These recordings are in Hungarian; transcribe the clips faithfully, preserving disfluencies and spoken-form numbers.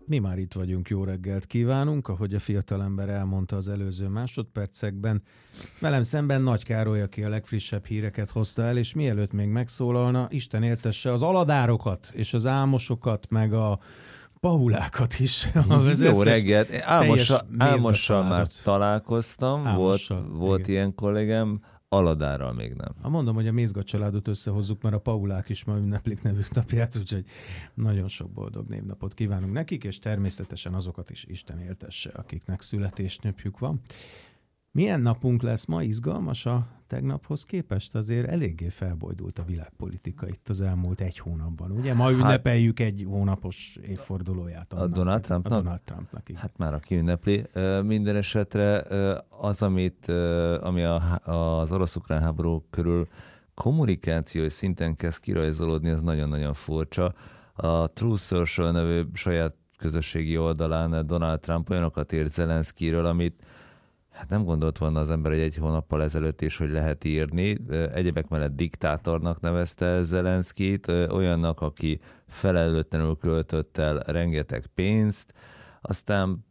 mi már itt vagyunk, jó reggelt kívánunk, ahogy a fiatalember elmondta az előző másodpercekben. Velem szemben Nagy Károly, aki a legfrissebb híreket hozta el, és mielőtt még megszólalna, Isten éltesse az aladárokat, és az álmosokat, meg a paulákat is. Az jó reggelt! Álmossal, álmossal már találkoztam, álmossal, volt, volt ilyen kollégám, aladárral még nem. Ha mondom, hogy a Mézga családot összehozzuk, mert a Paulák is ma ünneplik nevük napját, úgyhogy nagyon sok boldog névnapot kívánunk nekik, és természetesen azokat is Isten éltesse, akiknek születésnapjuk van. Milyen napunk lesz ma? Izgalmas a tegnaphoz képest? Azért eléggé felbojdult a világpolitika itt az elmúlt egy hónapban. Ugye ma ünnepeljük hát, egy hónapos évfordulóját. Annak, a Donald Trumpnak? A Donald Trumpnak, igen. Hát már aki ünnepli. Minden esetre az, amit, ami a, az orosz-ukrán háború körül kommunikációs szinten kezd kirajzolódni, ez nagyon-nagyon furcsa. A Truth Social nevű saját közösségi oldalán Donald Trump olyanokat írt Zelenszkijről, amit hát nem gondolt volna az ember, hogy egy hónappal ezelőtt is, hogy lehet írni. Egyebek mellett diktátornak nevezte Zelenszkijt, olyannak, aki felelőtlenül költött el rengeteg pénzt, aztán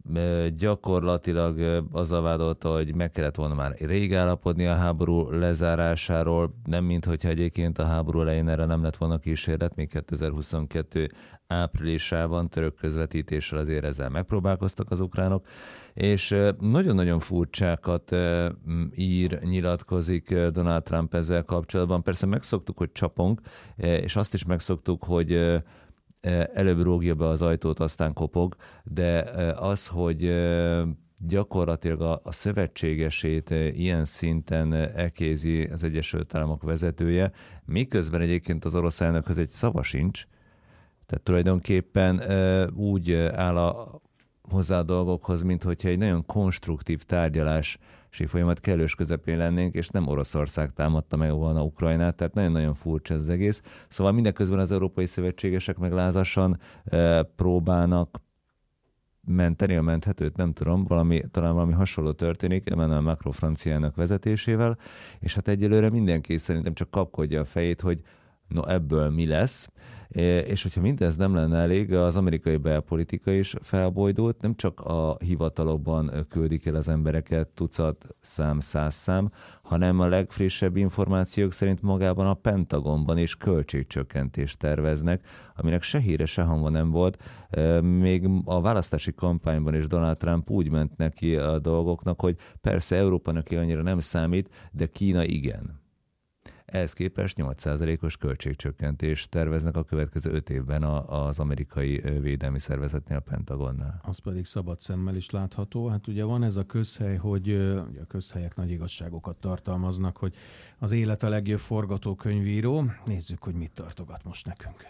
gyakorlatilag azzal vádolta, hogy meg kellett volna már rég állapodni a háború lezárásáról, nem minthogyha egyébként a háború elején erre nem lett volna kísérlet, még kétezer-huszonkettő áprilisában török közvetítéssel azért ezzel megpróbálkoztak az ukránok, és nagyon-nagyon furcsákat ír, nyilatkozik Donald Trump ezzel kapcsolatban. Persze megszoktuk, hogy csapong, és azt is megszoktuk, hogy előbb rúgja be az ajtót, aztán kopog, de az, hogy gyakorlatilag a, a szövetségesét ilyen szinten elkézi az Egyesült Államok vezetője, miközben egyébként az orosz elnökhöz egy szava sincs, tehát tulajdonképpen úgy áll a, hozzá a dolgokhoz, mint hogyha egy nagyon konstruktív tárgyalási folyamat kellős közepén lennénk, és nem Oroszország támadta meg volna Ukrajnát, tehát nagyon-nagyon furcsa ez az egész. Szóval mindeközben az európai szövetségesek meg lázasan e, próbálnak menteni a menthetőt, nem tudom, valami, talán valami hasonló történik, Emmanuel Macron franciának vezetésével, és hát egyelőre mindenki szerintem csak kapkodja a fejét, hogy no ebből mi lesz, és hogyha mindez nem lenne elég, az amerikai belpolitika is felbojdult, nem csak a hivatalokban küldik el az embereket tucat szám, száz szám, hanem a legfrissebb információk szerint magában a Pentagonban is költségcsökkentést terveznek, aminek se híre, se hangja nem volt. Még a választási kampányban is Donald Trump úgy ment neki a dolgoknak, hogy persze Európának annyira nem számít, de Kína igen. Ehhez képest nyolc százalékos költségcsökkentést terveznek a következő öt évben az amerikai védelmi szervezetnél, a Pentagonnál. Az pedig szabad szemmel is látható. Hát ugye van ez a közhely, hogy ugye a közhelyek nagy igazságokat tartalmaznak, hogy az élet a legjobb forgatókönyvíró. Nézzük, hogy mit tartogat most nekünk.